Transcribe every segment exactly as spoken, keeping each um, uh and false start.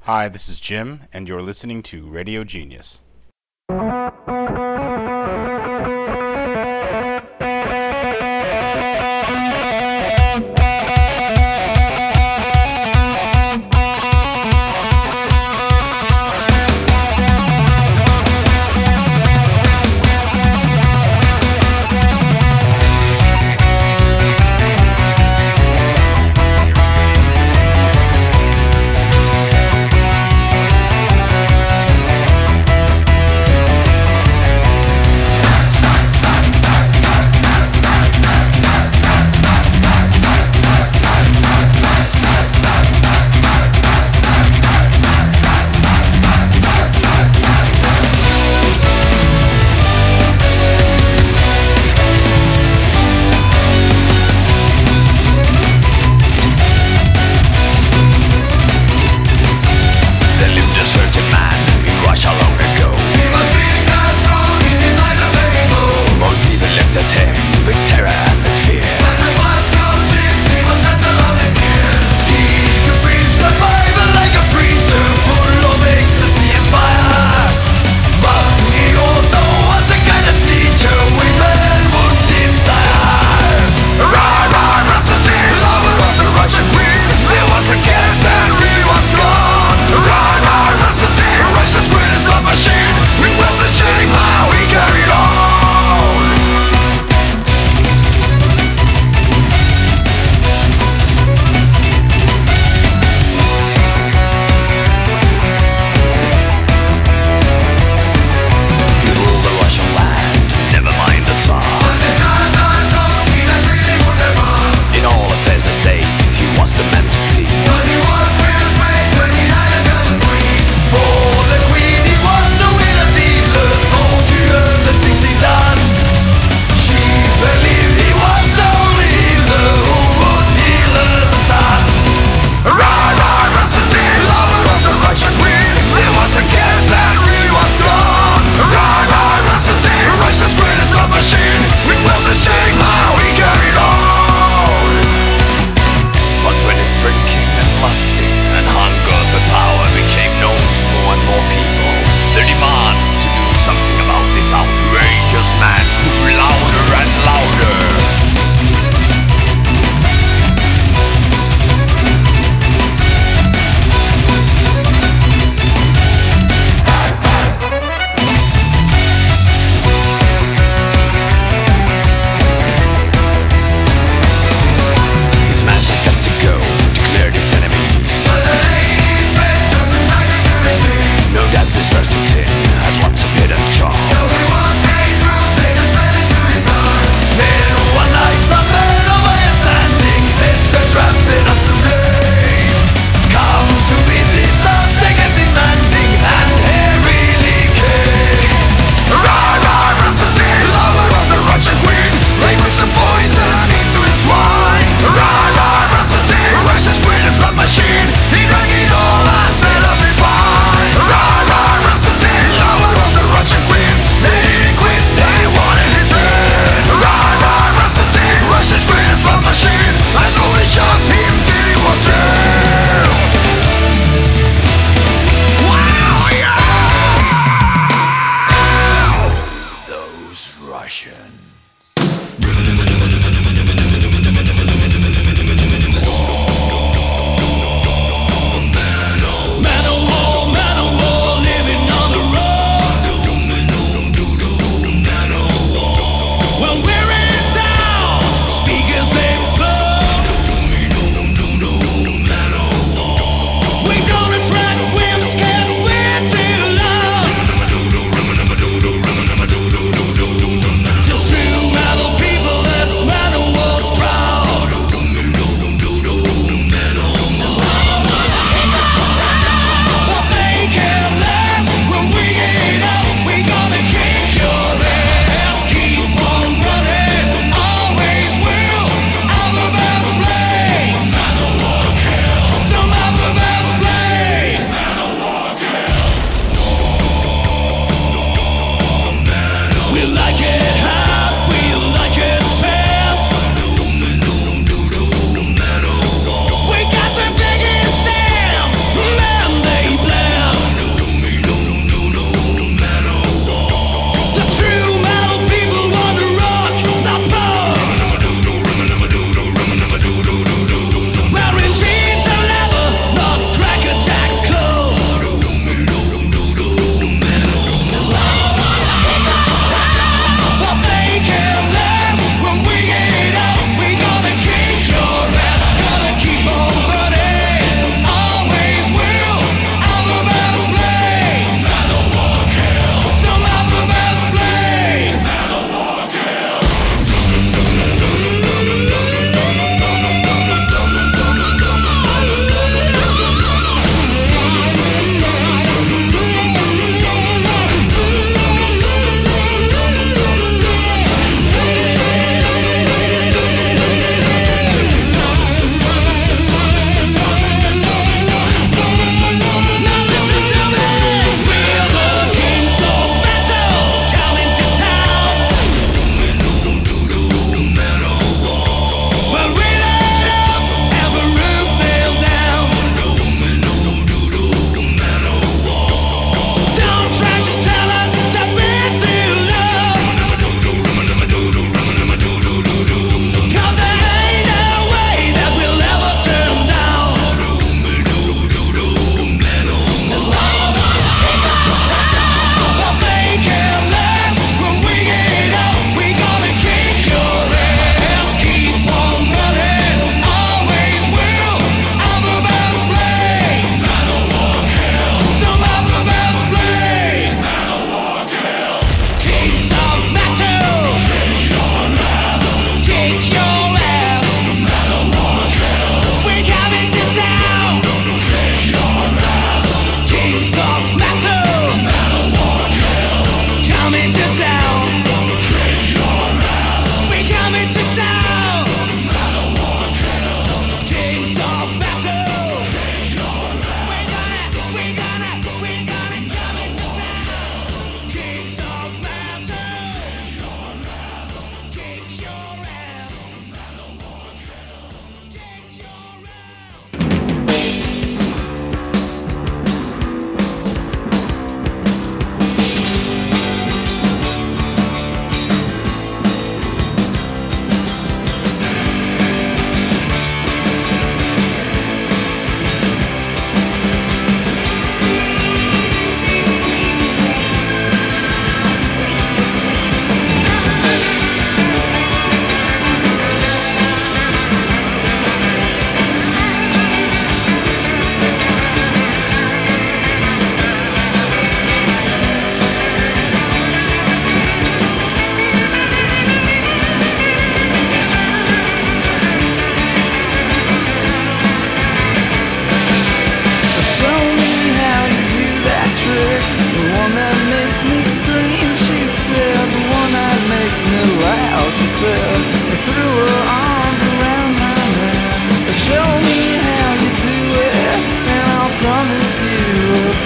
Hi, this is Jim, and you're listening to Radio Genius.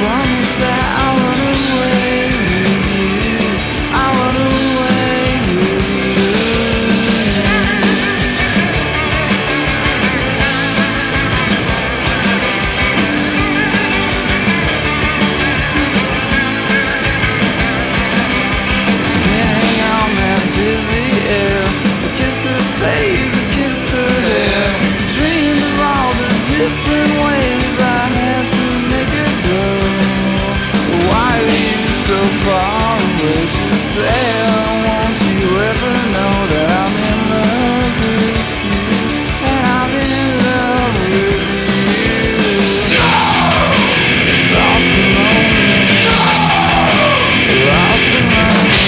promise that I'll run away with you. I'll run away with you. Spinning on that dizzy air, I kissed her face, I kissed her hair, dreamed of all the different ways I had to make it go. Why are you so far away? She said, won't you ever know that I'm in love with you, and I'm in love with you. Soft kimono, lost in love,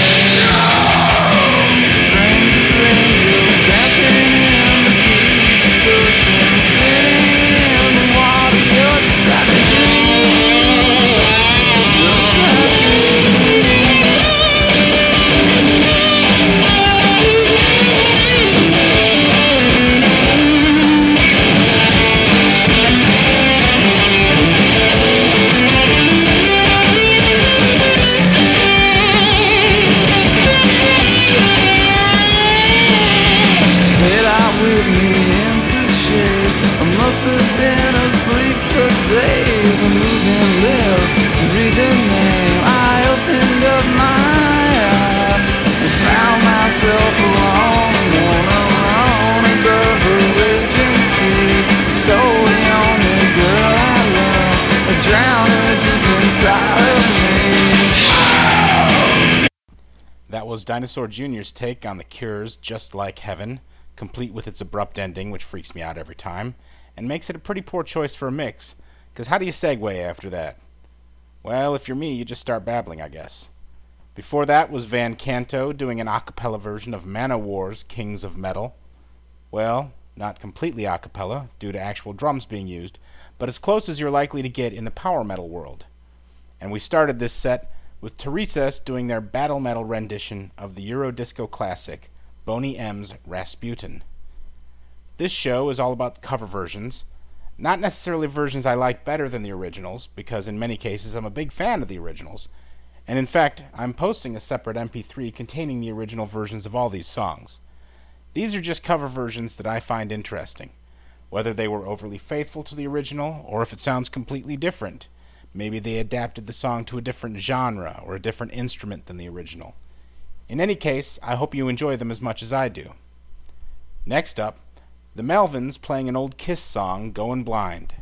strangers angels dancing in the deepest ocean, sitting in the water, you're just like a dream, just like a dream. Fade out with me into shade. I must have been asleep for days. I'm moving left, breathing name. I opened up my eyes and found myself alone, alone, alone above a raging sea. Stole the only girl I love, I drowned her deep inside of me. That was Dinosaur Junior's take on The Cure's Just Like Heaven, complete with its abrupt ending, which freaks me out every time, and makes it a pretty poor choice for a mix, because how do you segue after that? Well, if you're me, you just start babbling, I guess. Before that was Van Canto doing an a cappella version of Manowar's Kings of Metal. Well, not completely a cappella, due to actual drums being used, but as close as you're likely to get in the power metal world. And we started this set with Teresa's doing their battle metal rendition of the Eurodisco classic, Boney M's Rasputin. This show is all about cover versions, not necessarily versions I like better than the originals, because in many cases I'm a big fan of the originals, and in fact I'm posting a separate M P three containing the original versions of all these songs. These are just cover versions that I find interesting, whether they were overly faithful to the original or if it sounds completely different. Maybe they adapted the song to a different genre or a different instrument than the original. In any case, I hope you enjoy them as much as I do. Next up, the Melvins playing an old Kiss song, Goin' Blind.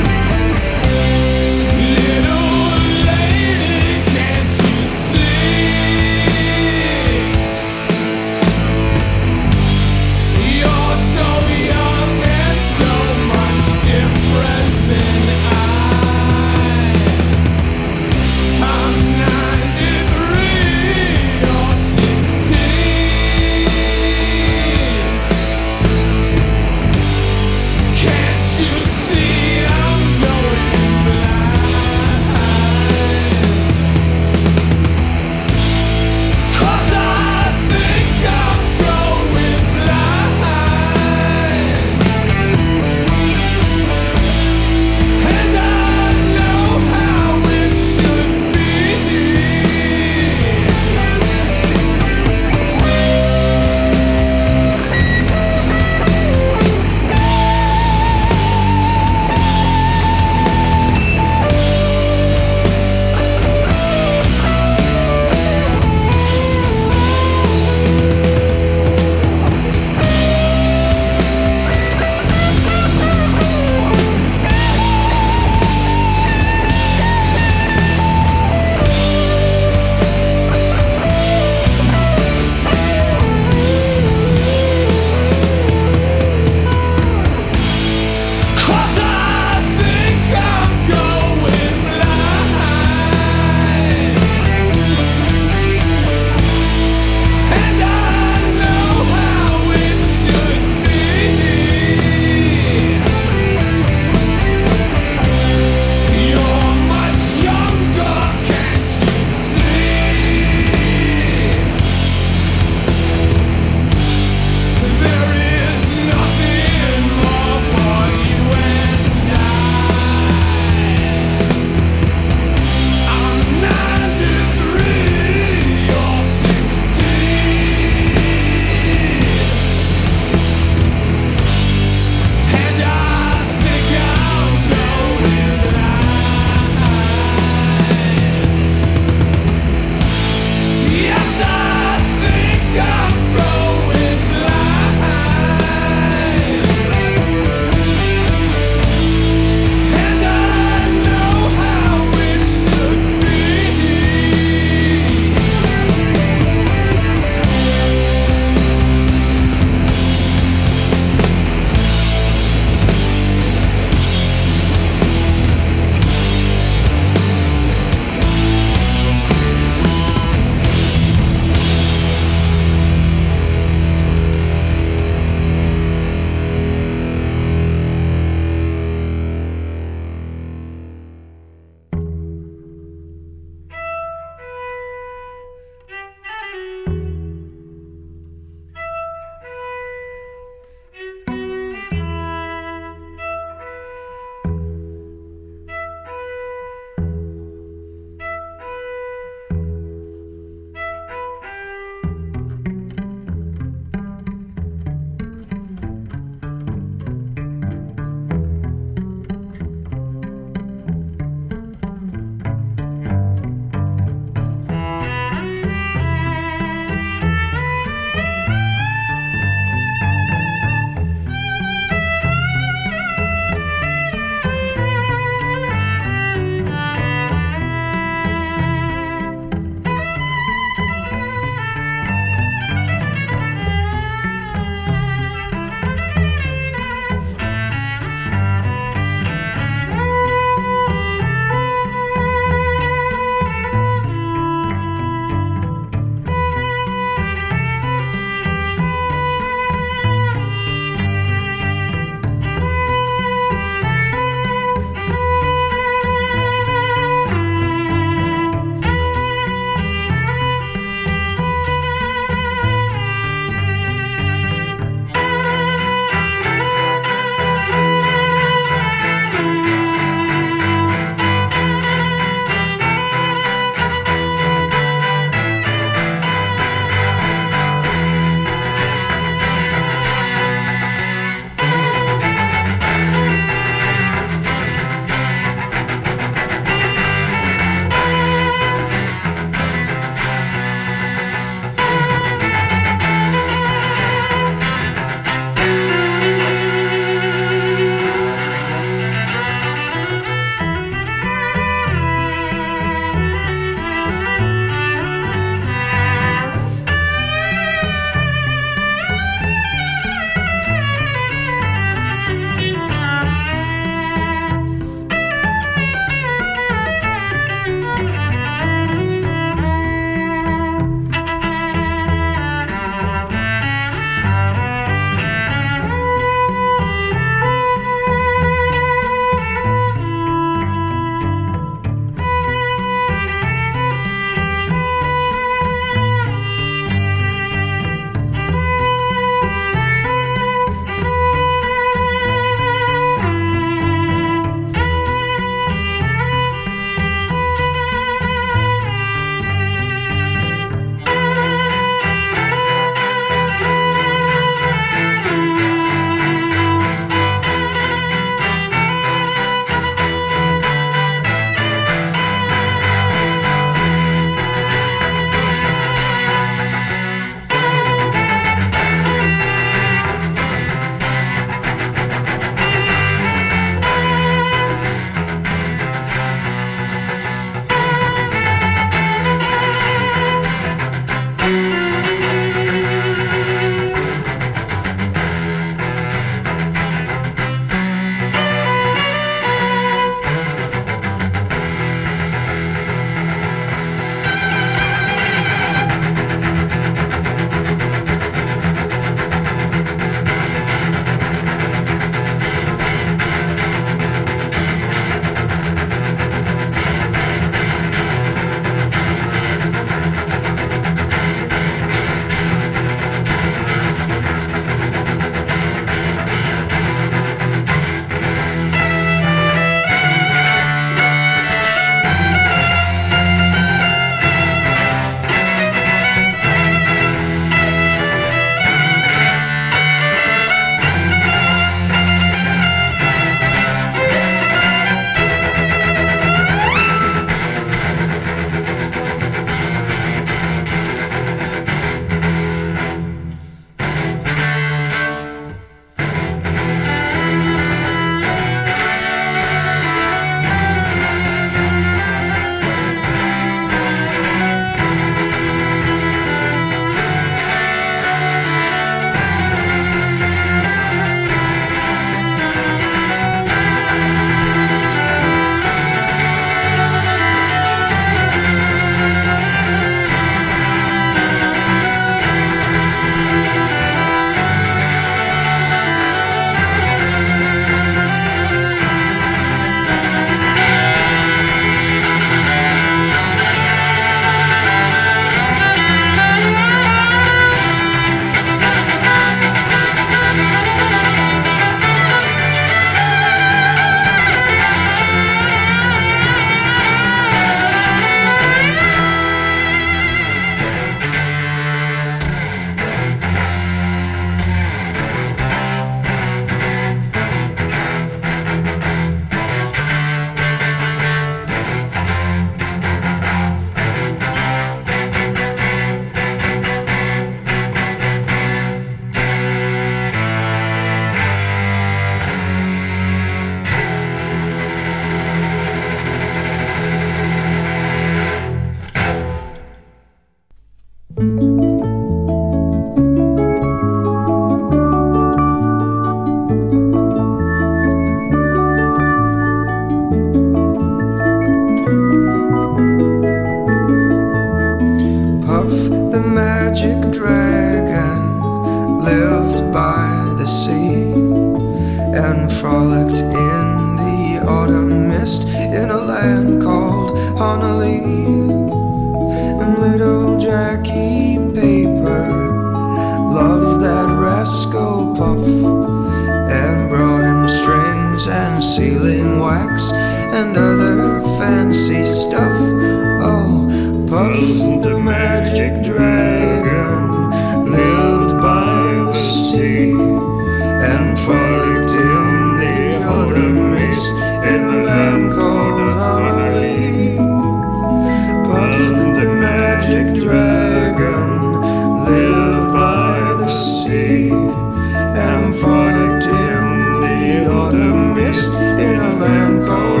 land called Honolulu. And little Jackie Paper loved that rascal Puff, and brought him strings and sealing wax and other fancy stuff. Oh, Puff the magic dragon lived by the sea, and frolicked in the autumn mist in a land called Honolulu. Puff the magic dragon lived by the sea, and frolicked in the autumn mist in a land called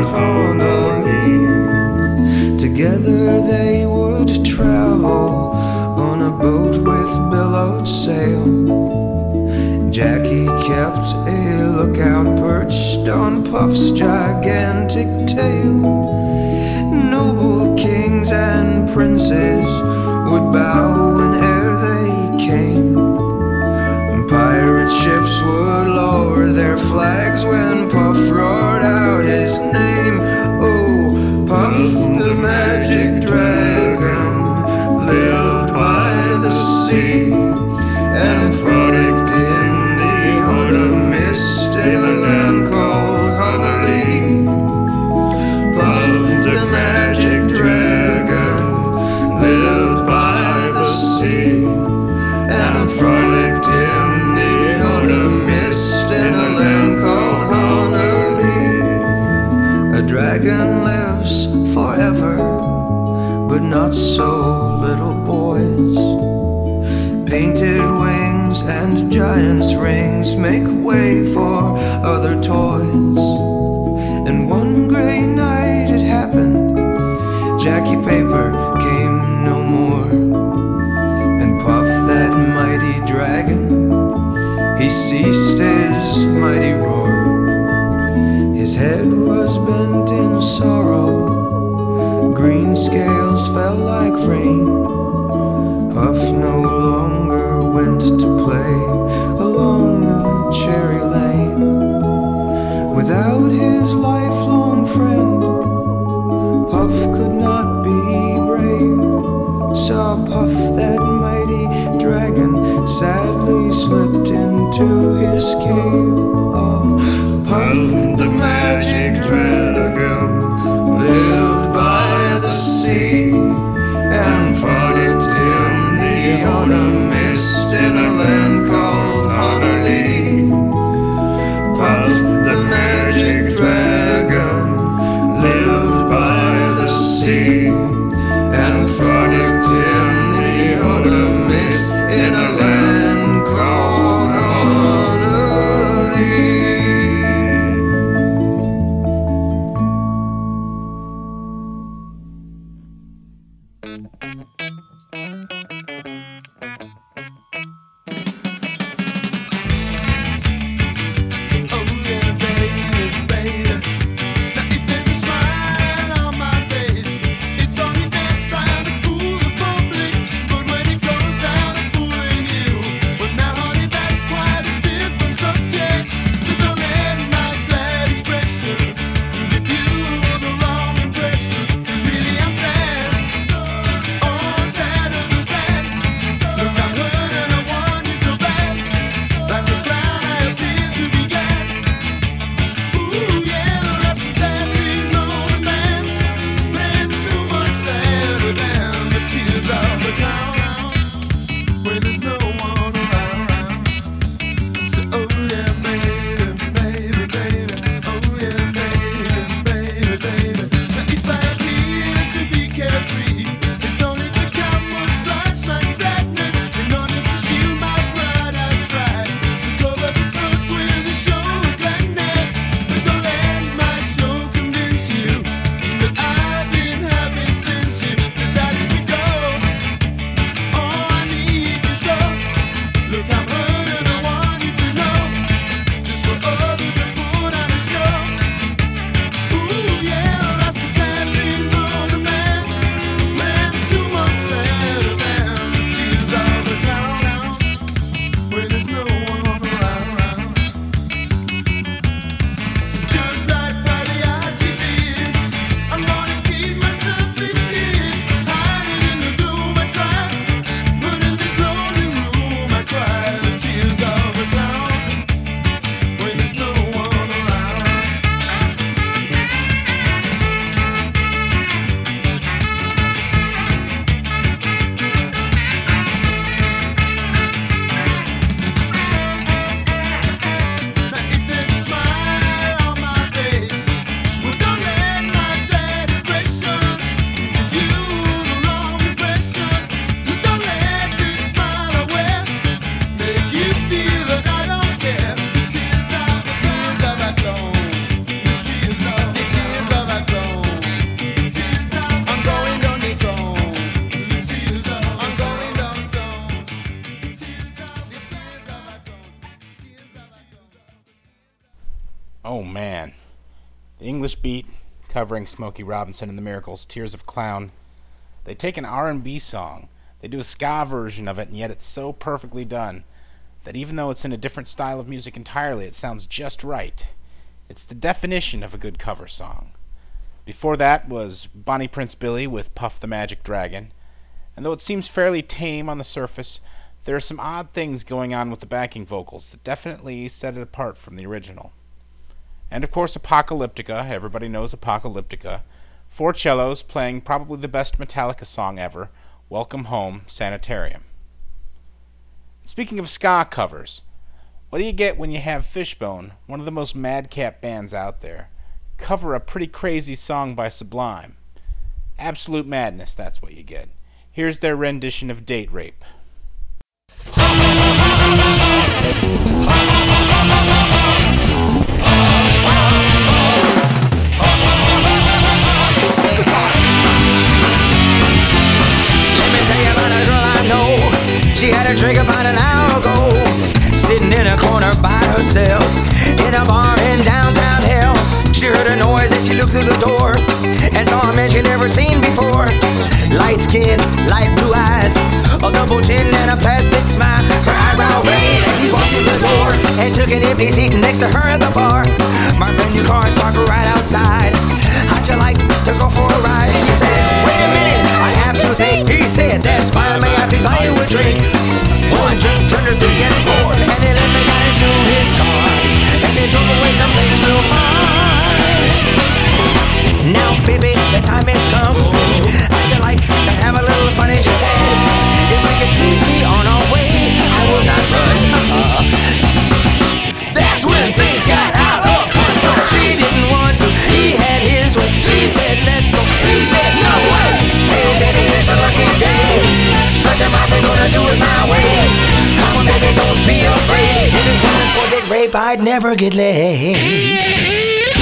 Honolulu. Together they would travel on a boat with billowed sail. Jackie kept a lookout perched on Puff's gigantic tail. Noble kings and princes would bow whene'er they came. Pirate ships would lower their flags when Puff roared out his name. Oh, Puff the magic dragon lived by the sea, and frolicked in the autumn mist in a land called Honolulu. Puff the magic dragon lived by the sea, and frolicked in the autumn mist in a land called Honolulu. A dragon lives forever, but not so little boys. Painted wings and giant's rings make way for other toys. And one gray night it happened, Jackie Paper came no more. And Puff, that mighty dragon, he ceased his mighty roar. His head was bent in sorrow, green scales fell like rain. Puff no longer went to play along the cherry lane. Without his lifelong friend, Puff could not be brave. Saw Puff, that mighty dragon, sadly slipped into his cave. Oh, Puff the magic dragon lived by the sea, and frolicked in the autumn mist in a land called Honolulu. Puff the magic dragon lived by the sea, and frolicked in the autumn mist in a land called Honolulu. man. The English Beat, covering Smokey Robinson and the Miracles' Tears of a Clown. They take an R and B song, they do a ska version of it, and yet it's so perfectly done that even though it's in a different style of music entirely, it sounds just right. It's the definition of a good cover song. Before that was Bonnie Prince Billy with Puff the Magic Dragon, and though it seems fairly tame on the surface, there are some odd things going on with the backing vocals that definitely set it apart from the original. And of course Apocalyptica, everybody knows Apocalyptica. Four cellos playing probably the best Metallica song ever, Welcome Home, Sanitarium. Speaking of ska covers, what do you get when you have Fishbone, one of the most madcap bands out there, cover a pretty crazy song by Sublime? Absolute madness, that's what you get. Here's their rendition of Date Rape. She had a drink about an hour ago, sitting in a corner by herself, in a bar in downtown hell. She heard a noise and she looked through the door, and saw a man she never seen before. Light skin, light blue eyes, a double chin and a plastic smile. Her eyebrow raised as he walked through the door, and took an empty seat next to her at the bar. My brand new car's parked right outside. How'd you like to go for a ride? She said, wait a minute, I have to think. He said, that's fine, may I please buy you a drink? One drink turned to three and four, and then let me get into his car, and they drove away someplace real far. Now, baby, the time has come. How'd you like to have a little fun? And she said, if we could please be on our way, I will not run. Uh-uh. That's when things got out of control. She didn't want to, he had his way. She said, let's go. He said, no way. Hey, baby, it's a lucky day. Shut your mouth, they're gonna do it my way. Come on, baby, don't be afraid. If it wasn't for date rape, I'd never get laid.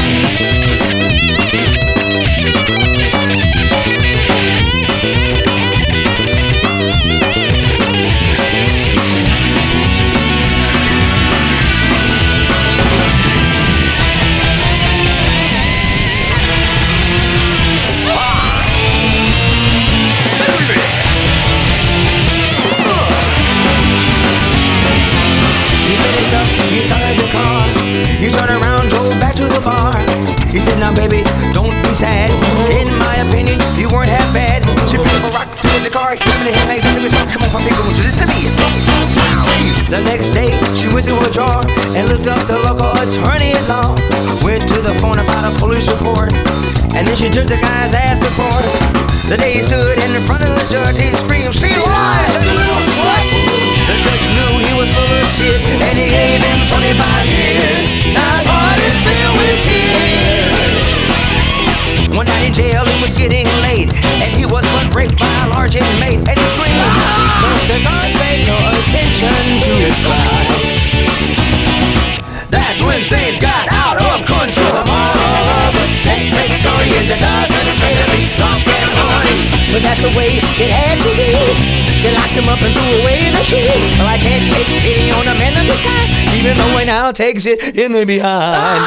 He started the car, he turned around, drove back to the bar. He said, now baby, don't be sad. In my opinion, you weren't half bad. She picked up a rock, threw in the car, came in the headlights, and it was on. Come on, puppy, won't you listen to me? The next day, she went through a drawer and looked up the local attorney at law. Went to the phone about a police report, and then she took the guy's ass to court. The day he stood in front of the judge, he screamed, she lies, a little slut. The judge knew he was full of shit, and he gave him twenty-five years. Now his heart is filled with tears. One night in jail, it was getting late, and he was but raped by a large inmate, and he screamed, but the guards paid no attention to his cries. That's when things got out of control. The moral of a snake rape story is it doesn't pay to be drunk and horny, but that's the way it had to be. They locked him up and threw away the key. Well, I can't take pity on a man of this kind, even though he now takes it in the behind.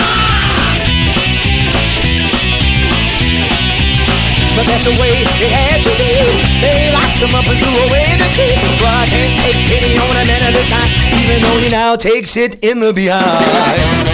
But that's the way it had to be. They locked him up and threw away the key. Well, I can't take pity on a man of this kind, even though he now takes it in the behind.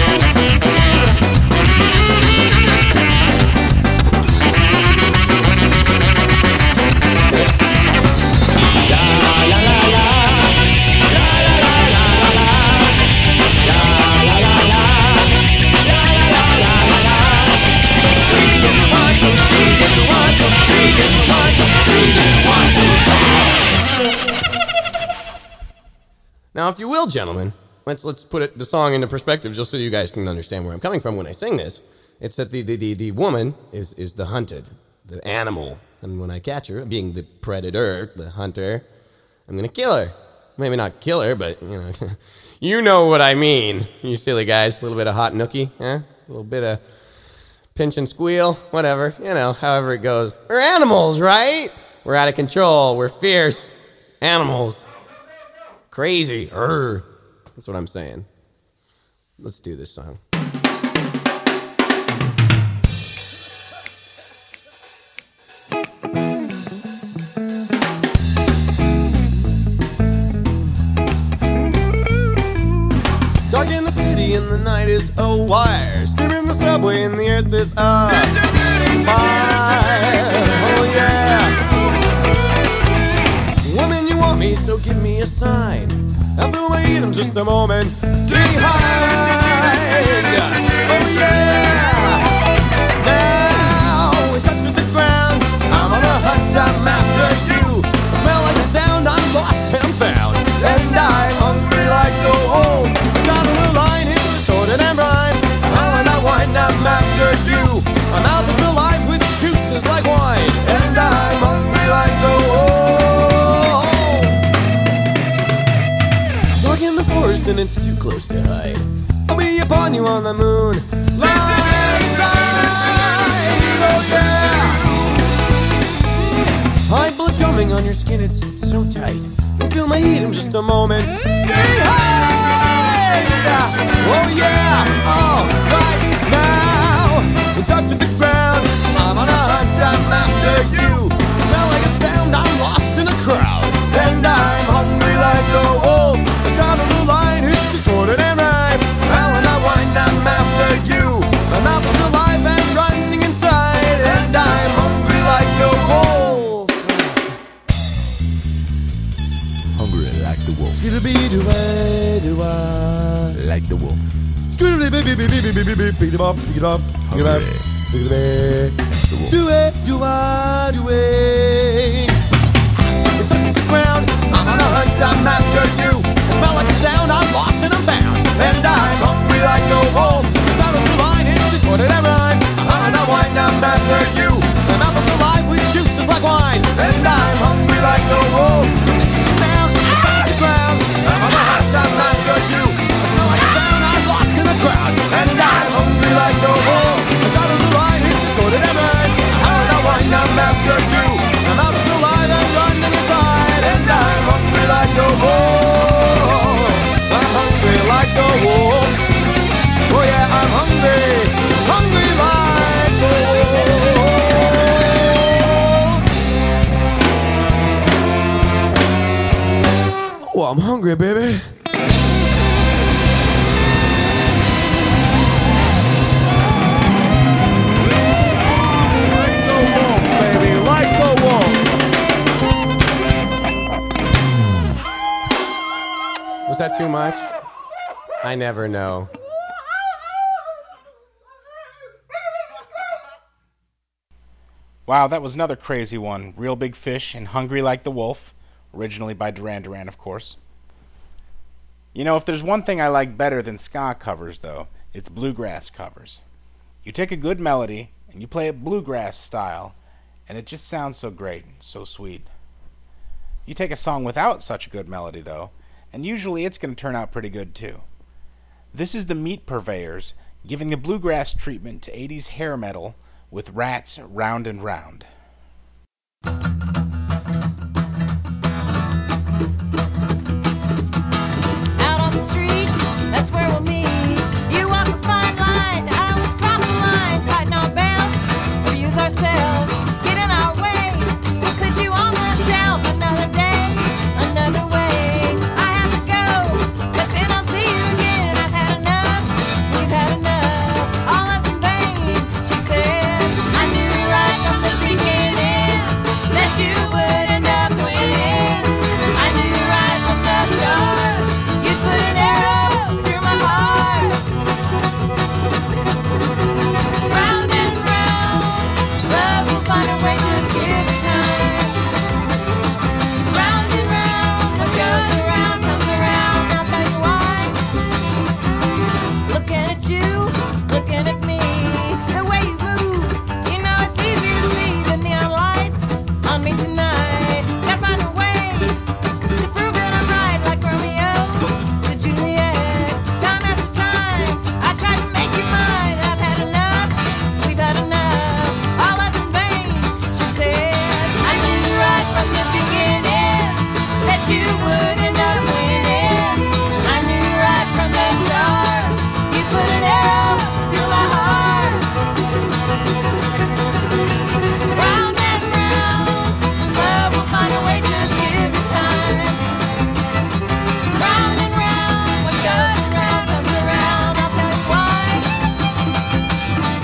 Now, if you will, gentlemen, let's let's put it, the song into perspective just so you guys can understand where I'm coming from when I sing this. It's that the, the, the, the woman is, is the hunted, the animal. And when I catch her, being the predator, the hunter, I'm going to kill her. Maybe not kill her, but, you know, you know what I mean. You silly guys, a little bit of hot nookie, huh? A little bit of pinch and squeal, whatever, you know, however it goes. We're animals, right? We're out of control. We're fierce animals. Crazy. Urgh. That's what I'm saying. Let's do this song. subway and the earth is up. Oh yeah. Woman, you want me, so give me a sign. I feel my heat, I'm just a moment behind. Oh yeah. Now we touch with the ground. I'm on a hunt, I'm after you. Smell like a sound, I'm lost and found. And I'm hungry like the wolf. Got a little line, it's distorted and rhyme. Oh, and I wine, I'm after you. My mouth is alive with juices like wine. And I'm hungry like the wolf. Dark in the forest and it's too close to hide. I'll be upon you on the moon. Line side, oh yeah. High blood drumming on your skin, it's so tight. I feel my heat, I'm just a moment behind. Oh yeah, all right now. In touch with the ground, I'm on a hunt, I'm after you. Smell like a sound, I'm lost in a crowd. And I'm hungry like a wolf. I got a little line, it's distorted and rhyme. Well, when I wind, I'm after you. My mouth is alive and running inside. And I'm hungry like a wolf. Hungry like the wolf. Like the wolf. Hungry. Do it, do I, do it. We touch the ground, I'm on a hunt, I'm after you. I smell like a sound, I'm lost and I'm bound. And I'm hungry like a wolf. Not a line, it's distorted and rhyme. And I wind, I'm after you. My mouth is alive with juices like wine. And I'm hungry like a wolf. Down, I touch the ground, I'm on a hunt, I'm after you. I smell like a sound, I'm lost in a crowd. And I'm hungry like a wolf. I got a line, it's distorted and rhyme. And I wind, I'm after you. My mouth is alive and running inside. And I'm hungry like a wolf. I'm hungry like a wolf. Oh yeah, I'm hungry, hungry like a wolf. Oh, I'm hungry, baby. Like the wolf, baby, like the wolf. Was that too much? I never know. Wow, that was another crazy one. Real Big Fish and Hungry Like the Wolf, originally by Duran Duran, of course. You know, if there's one thing I like better than ska covers, though, it's bluegrass covers. You take a good melody, and you play it bluegrass style, and it just sounds so great, so sweet. You take a song without such a good melody, though, and usually it's going to turn out pretty good, too. This is the Meat Purveyors giving the bluegrass treatment to eighties hair metal with Rats Round and Round. Out on the street, that's where we'll meet. You walk a fine line, I always cross the line. Tighten our belts, or use ourselves. Get in our way, we'll put you on the shelf. Another day, another way. I have to go, but then I'll see you again. I've had enough, we've had enough. All that's in vain, she said. I knew right from the beginning that you would end up winning. I knew right from the start you'd put an arrow through my heart. Round and round, love will find a way, just give it time. Round and round, what goes around comes around, I'll tell you why. Looking at you, looking at me, the way you move, you know it's easy to see the neon lights on me tonight. Gotta find a way to prove that I'm right, like Romeo to Juliet. Time after time, I try to make you mine. I've had enough, we've had enough. All that's in vain, she said. I knew right from the beginning that you would end up winning. I knew right from the start you put an arrow through my heart. Round and round, love will find a way, just give it time. Round and round, what goes around comes around, I'll tell you why.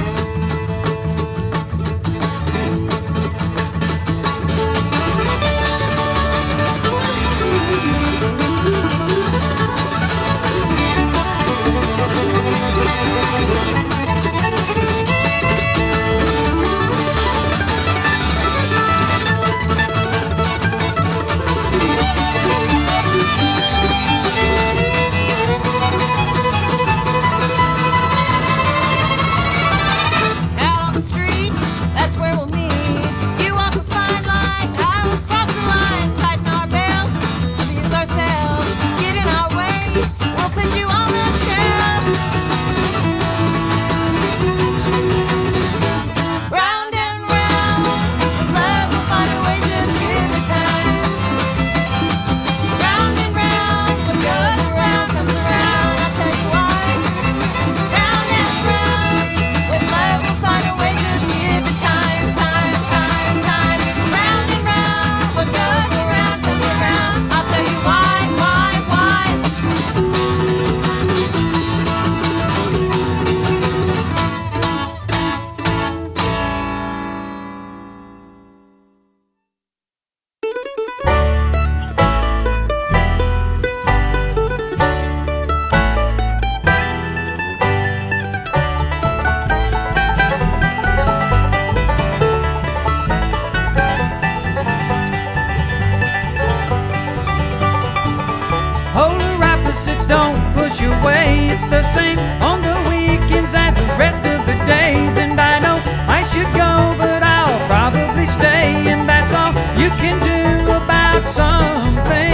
same on the weekends as the rest of the days. And I know I should go, but I'll probably stay. And that's all you can do about some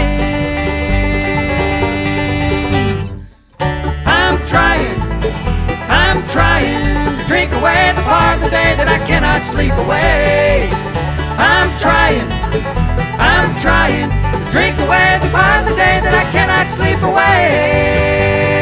things. I'm trying, I'm trying to drink away the part of the day that I cannot sleep away. I'm trying, I'm trying to drink away the part of the day that I cannot sleep away.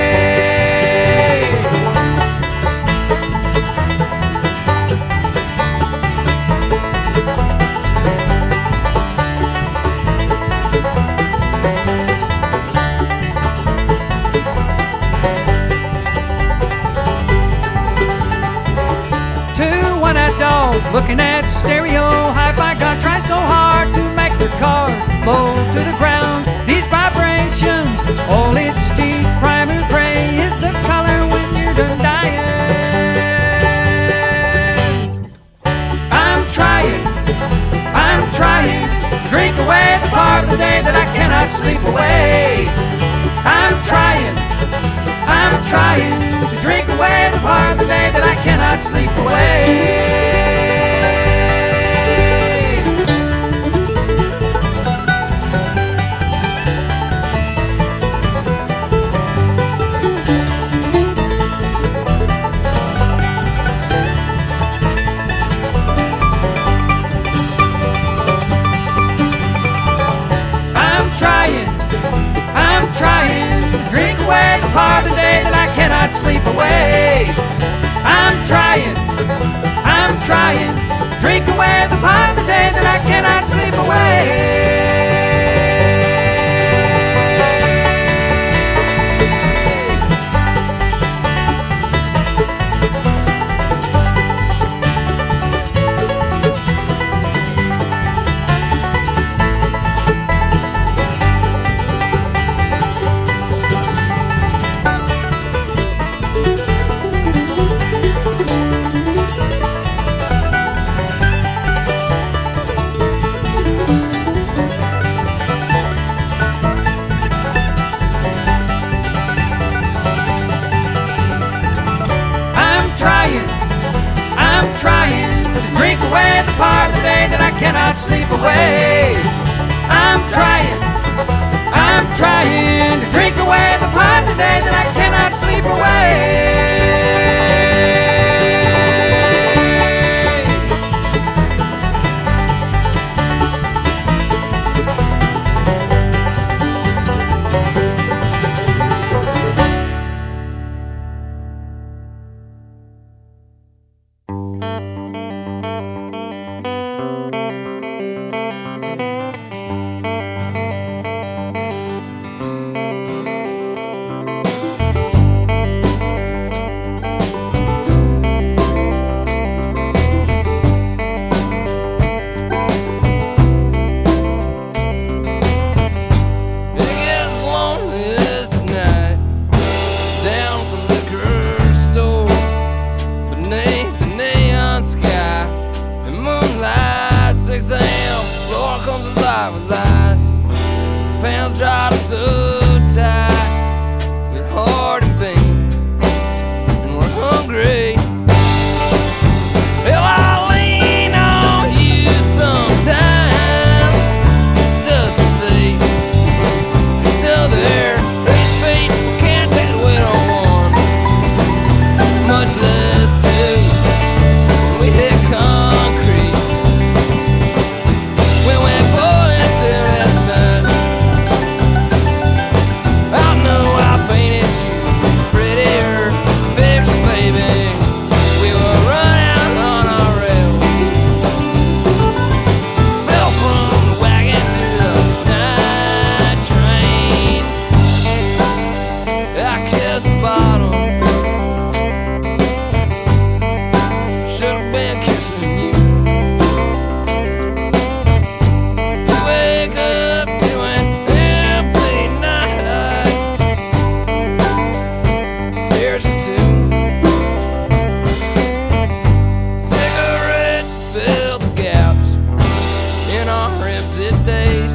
Looking at stereo hi-fi, God try so hard to make their cars low to the ground. These vibrations, all its teeth, primer gray is the color when you're done dying. I'm trying, I'm trying to drink away the part of the day that I cannot sleep away. I'm trying, I'm trying to drink away the part of the day that I cannot sleep away. I'm trying to drink away the part of the day that I cannot sleep away. I'm trying, I'm trying to drink away the part of the day that I cannot sleep away. Part of the day that I cannot sleep away. I'm trying, I'm trying to drink away the part of the day that I cannot sleep away.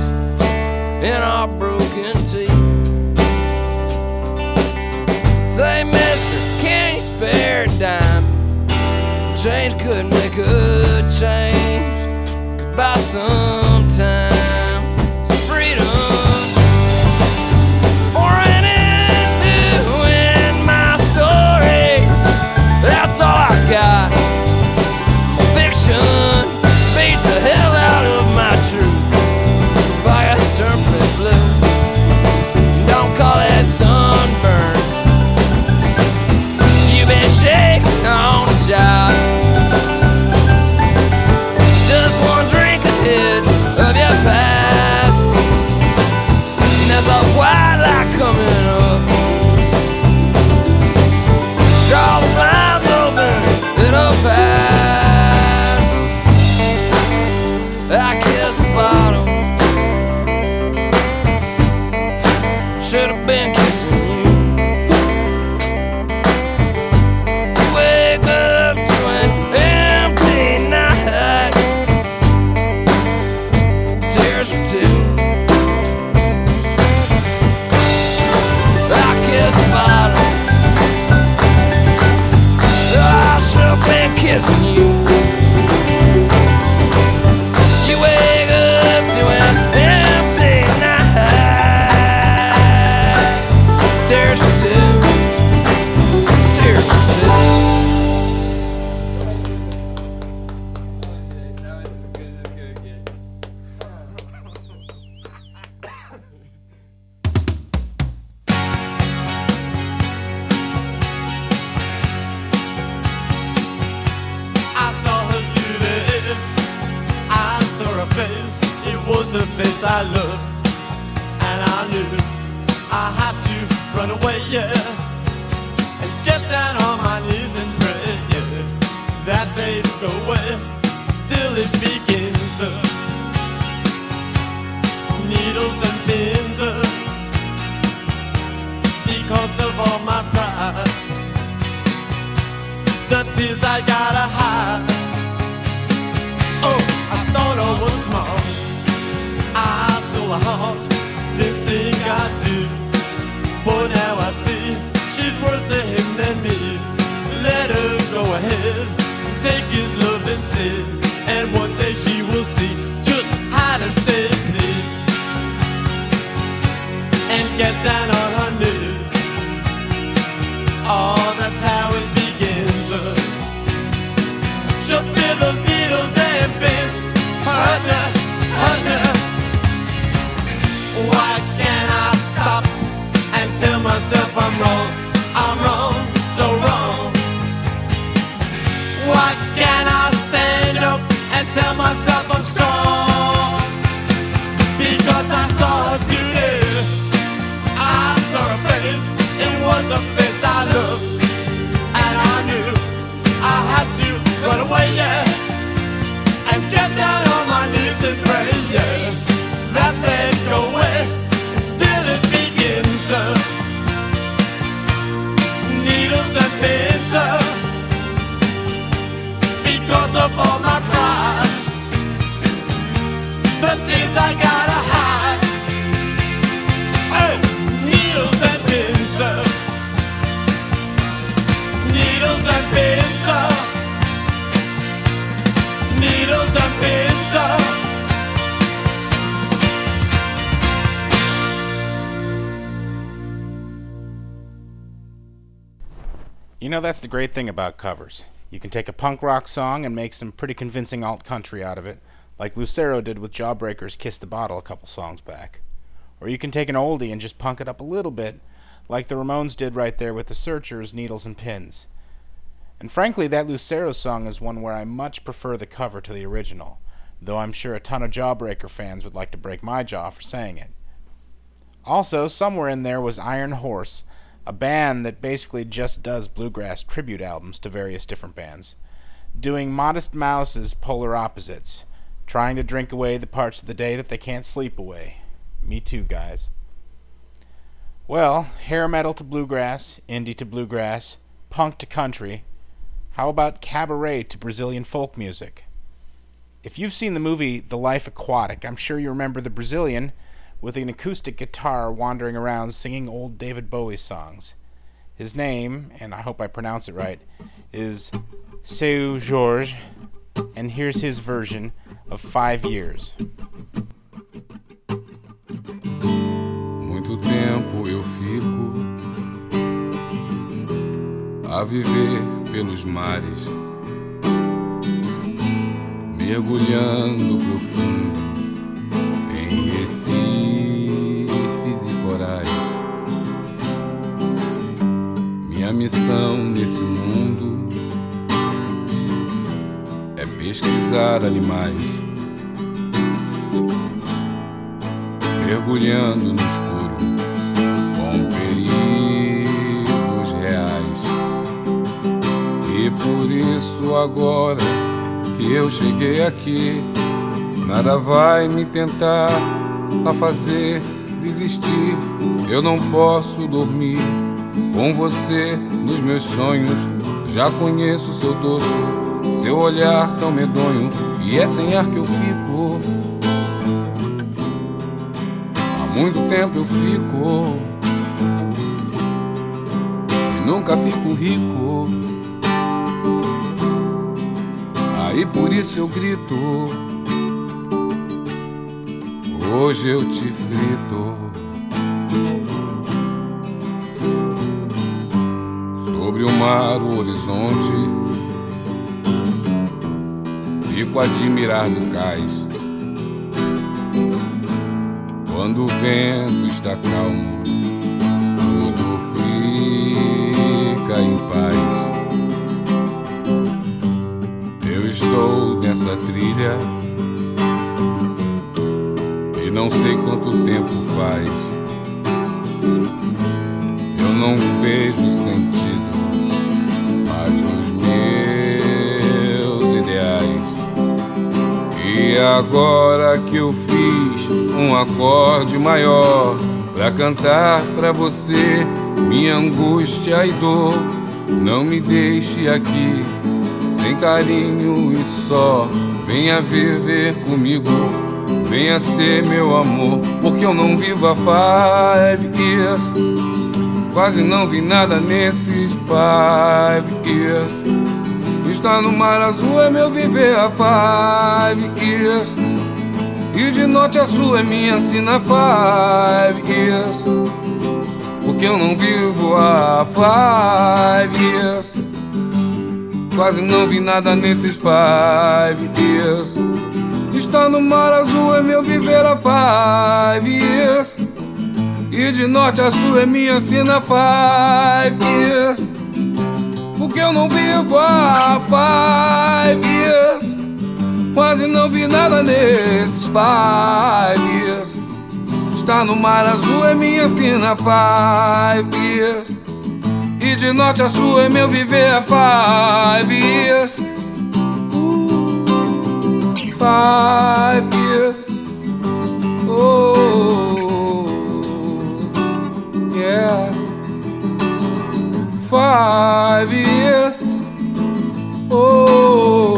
in our broken teeth. Say by some time. Freedom, pouring into in my story. That's all I got. Fiction beats the hell out of my truth. Bias turned blue. Don't call it sunburn. You've been shaking on the job. Just one drink ahead of your past. And there's a white light coming up. Draw the blinds open, it'll pass. I kiss the bottle. Should have been kissing you. Wake up to an empty night. Tears for two. I kiss the bottle. I should have been kissing you. You wake up to an empty night. Tears for two. Tears for two. I saw her today. I saw her face. It was a face I loved, and I knew I had to run away, yeah, and get down on my knees and pray, yeah, that they'd go away. Still it begins, uh, needles and pins, uh, because of all my pride. The tears I gotta hide. Oh, I thought I was smart. I stole her heart. Didn't think I'd do. But now I see she's worse to him than me. Let her go ahead. Take his love instead. And one day she will see just how to save me. And get down on her knees. Oh, that's how it begins. uh. She'll feel those needles and pins. Hurt her, hurt her. Why can't I stop and tell myself I'm wrong? I'm wrong, so wrong. Why can't I stand up and tell myself I'm strong? Because I saw her today. I saw her face. It was a face I loved, and I knew I had to run away, yeah, and get down on my knees and pray, yeah, that they'd go away. And still it begins, uh, needles and pins, uh, because of all my pride. The tears I gotta hide. Hey, needles and pins, uh, needles and pins, uh, needles and pins, uh. You know, that's the great thing about covers. You can take a punk rock song and make some pretty convincing alt country out of it, like Lucero did with Jawbreaker's Kiss the Bottle a couple songs back. Or you can take an oldie and just punk it up a little bit, like the Ramones did right there with the Searchers' Needles and Pins. And frankly, that Lucero song is one where I much prefer the cover to the original, though I'm sure a ton of Jawbreaker fans would like to break my jaw for saying it. Also, somewhere in there was Iron Horse, a band that basically just does bluegrass tribute albums to various different bands, doing Modest Mouse's Polar Opposites, trying to drink away the parts of the day that they can't sleep away. Me too, guys. Well, hair metal to bluegrass, indie to bluegrass, punk to country. How about cabaret to Brazilian folk music? If you've seen the movie The Life Aquatic, I'm sure you remember the Brazilian with an acoustic guitar wandering around singing old David Bowie songs. His name, and I hope I pronounce it right, is Seu Jorge, and here's his version of five years. Muito tempo eu fico a viver pelos mares, mergulhando profundo em recifes e corais. Minha missão nesse mundo é pesquisar animais, mergulhando no escuro com perigos reais. E por isso agora que eu cheguei aqui, nada vai me tentar a fazer desistir. Eu não posso dormir com você nos meus sonhos. Já conheço seu doce, seu olhar tão medonho, e é sem ar que eu fico. Há muito tempo eu fico e nunca fico rico. Aí por isso eu grito, hoje eu te frito. Sobre o mar, o horizonte, fico a admirar do cais. Quando o vento está calmo, tudo fica em paz. Eu estou nessa trilha e não sei quanto tempo faz. Eu não vejo sentido mais nos meus ideais. E agora que eu fiz um acorde maior pra cantar pra você minha angústia e dor, não me deixe aqui sem carinho e só. Venha viver comigo, venha ser meu amor, porque eu não vivo há five years. Quase não vi nada nesses five years. Estar no mar azul é meu viver há five years. E de norte a sul é minha sina five years. Porque eu não vivo há five years. Quase não vi nada nesses five years. Estar no mar azul é meu viver há five years. E de norte a sul é minha sina five years. Porque eu não vivo há five years. Quase não vi nada nesses five years. Estar no mar azul é minha sina five years. E de norte a sul é meu viver há five years. Five years. Oh, yeah. Five years. Oh,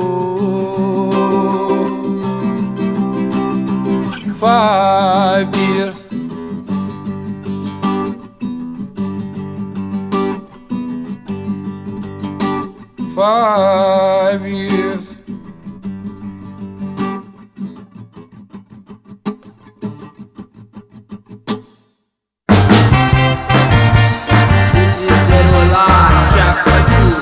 five years. Five years. This is Dead or Alive, chapter two.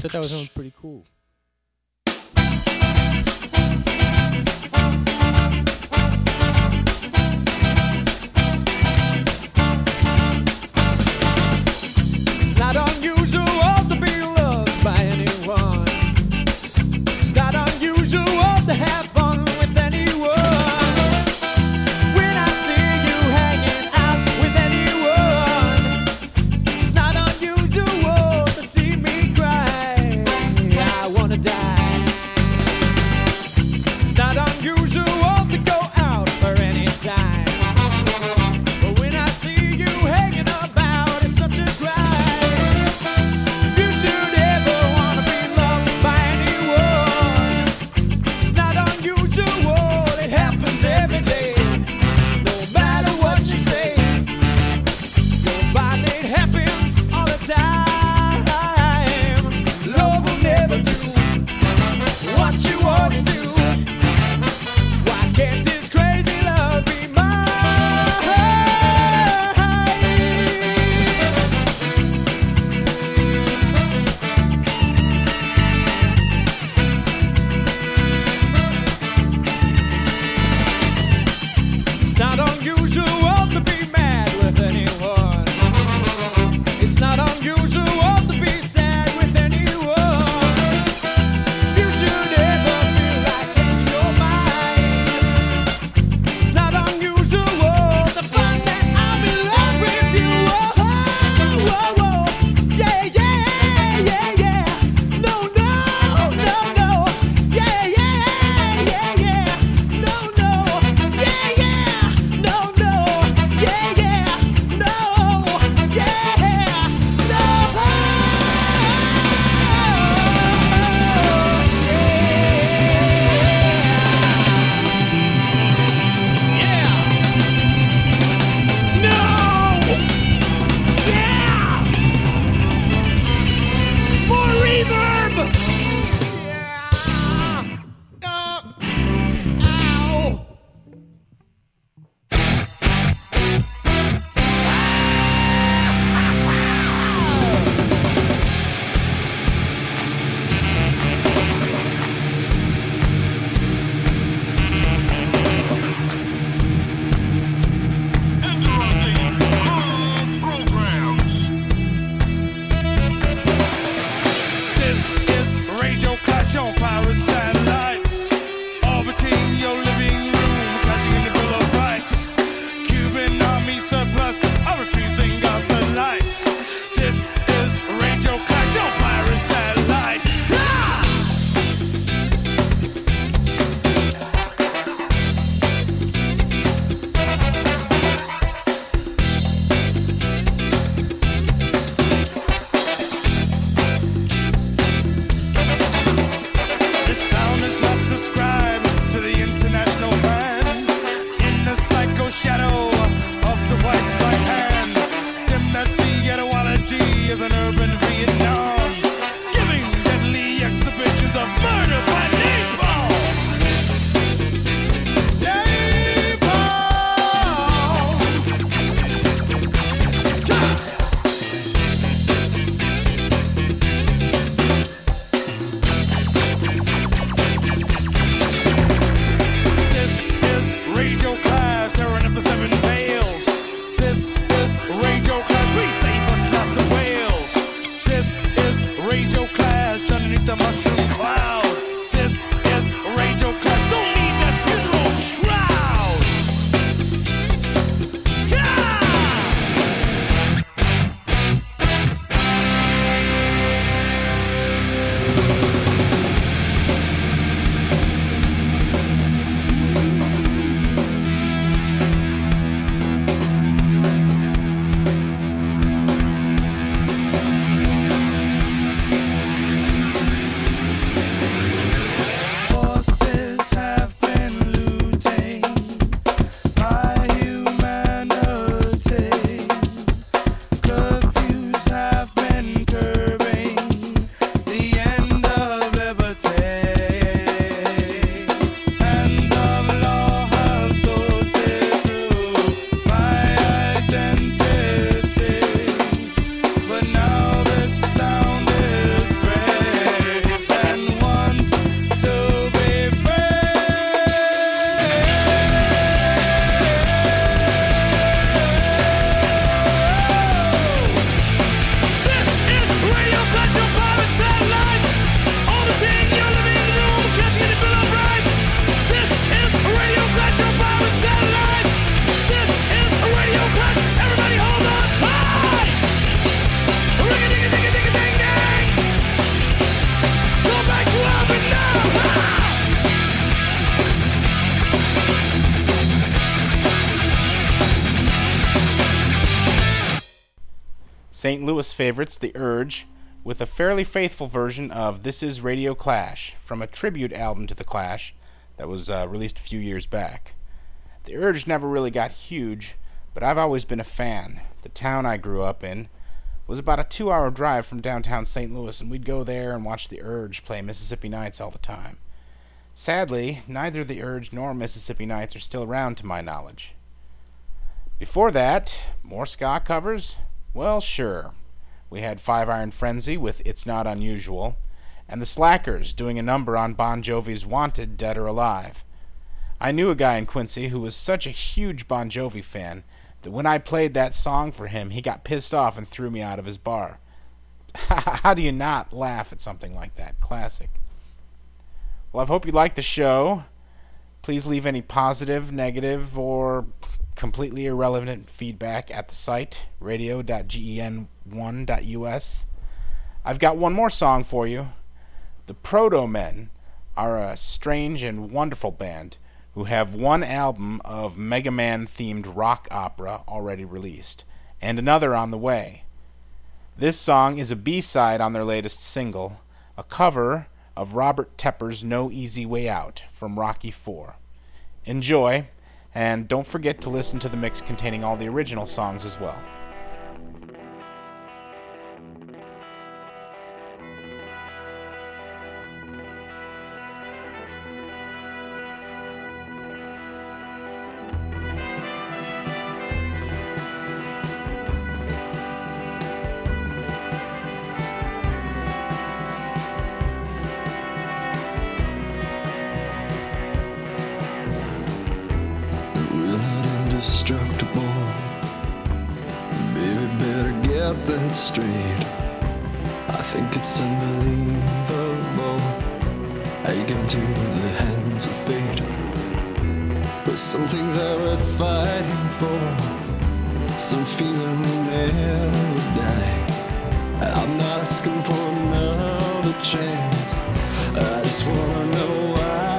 thought that was pretty cool. It's not unusual to be loved by anyone. It's not unusual to have fun with anyone. When I see you hanging out with anyone, it's not unusual to see me cry. I want Saint Louis favorites The Urge, with a fairly faithful version of This Is Radio Clash from a tribute album to The Clash that was uh, released a few years back. The Urge never really got huge, but I've always been a fan. The town I grew up in was about a two-hour drive from downtown Saint Louis, and we'd go there and watch The Urge play Mississippi Nights all the time. Sadly, neither The Urge nor Mississippi Nights are still around to my knowledge. Before that, more ska covers? Well, sure. We had Five Iron Frenzy with It's Not Unusual, and the Slackers doing a number on Bon Jovi's Wanted, Dead or Alive. I knew a guy in Quincy who was such a huge Bon Jovi fan that when I played that song for him, he got pissed off and threw me out of his bar. How do you not laugh at something like that? Classic. Well, I hope you liked the show. Please leave any positive, negative, or completely irrelevant feedback at the site, radio dot gen one dot u s. I've got one more song for you. The Proto Men are a strange and wonderful band who have one album of Mega Man-themed rock opera already released, and another on the way. This song is a B-side on their latest single, a cover of Robert Tepper's No Easy Way Out from Rocky four. Enjoy, and don't forget to listen to the mix containing all the original songs as well. Indestructible. Baby, better get that straight. I think it's unbelievable how you give into the hands of fate. But some things are worth fighting for. Some feelings never die. I'm not asking for another chance. I just wanna know why.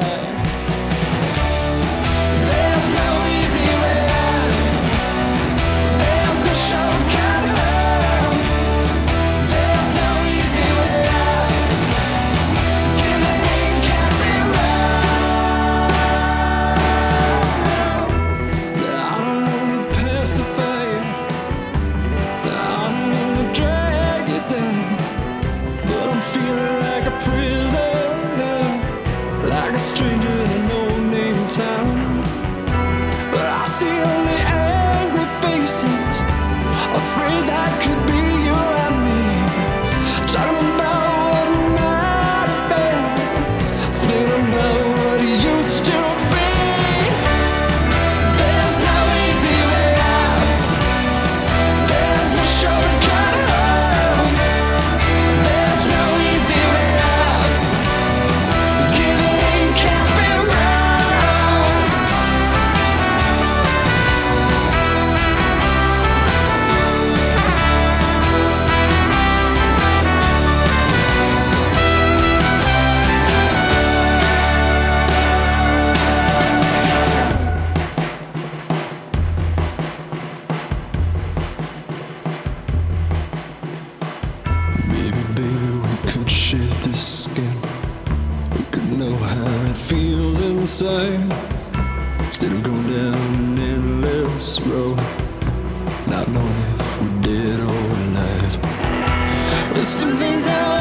There's no easy way out. There's no shortcut home. There's no easy way out. Giving in can't be wrong. I don't wanna pacify you. I don't wanna drag you down. But I'm feeling like a prisoner, like a stranger in a no-name town. But I see only angry faces, afraid that could be you and me. Talking about what might have been, thinking about what it used to be. There's no easy way out. There's no shortcut home. There's no easy way out. Giving in can't be wrong. Baby, baby, we could share this skin. We could know how it feels inside. Instead of going down an endless road, not knowing if we're dead or alive. But some things are